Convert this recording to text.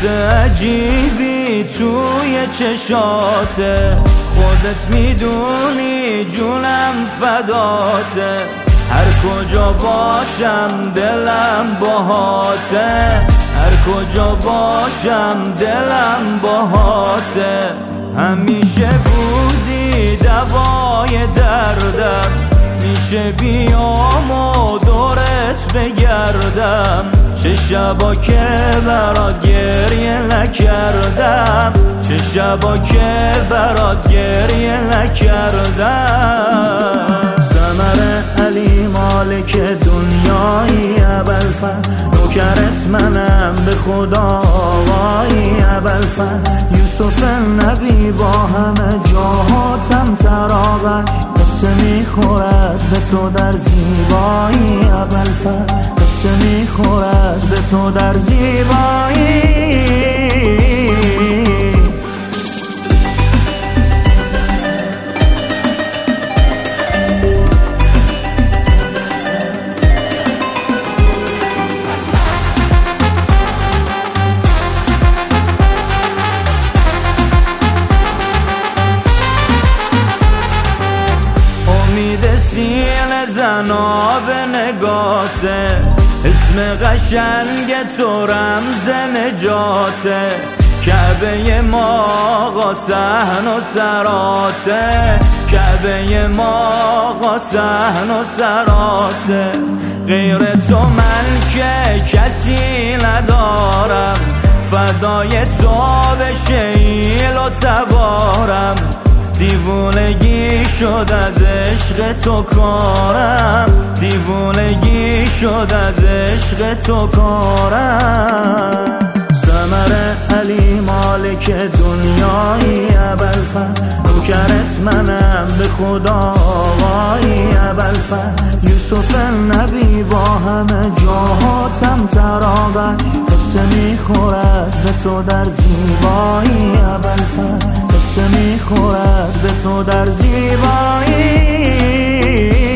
عجیبی توی چشاته، خودت میدونی جونم فداته، هر کجا باشم دلم باهاته، هر کجا باشم دلم باهاته. همیشه بودی دوای دردم، میشه بیام و دورت بگردم، چه شبا که برات گریه نکردم، چه شبا که برات گریه نکردم. ثمر علی مالک دنیایی ابوالفضل، نوکرت منم به خدا وای ابوالفضل. یوسف نبی با همه جاهاتم تراغش، قطعه میخورد به تو در زیبایی ابوالفضل، قطعه میخورد به تو در زیبایی. سینه زناب نگاته، اسم قشنگ تو رمز نجاته، کعبه ما آقا صحن و سراته، کعبه ما آقا صحن و سراته. غیر تو من که کسی ندارم، فدای تو به شیل و تبارم، دیوونگی شد از عشق تو کارم، دیوونگی شد از عشق تو کارم. ثمر علی مالک دنیایی ابوالفضل، نوکرت منم به خدا وای ابوالفضل. یوسف نبی با همه جاهاتم تراغش، قطعه میخورد به تو در زیبایی ابوالفضل، قطعه میخورد به تو در زیبایی.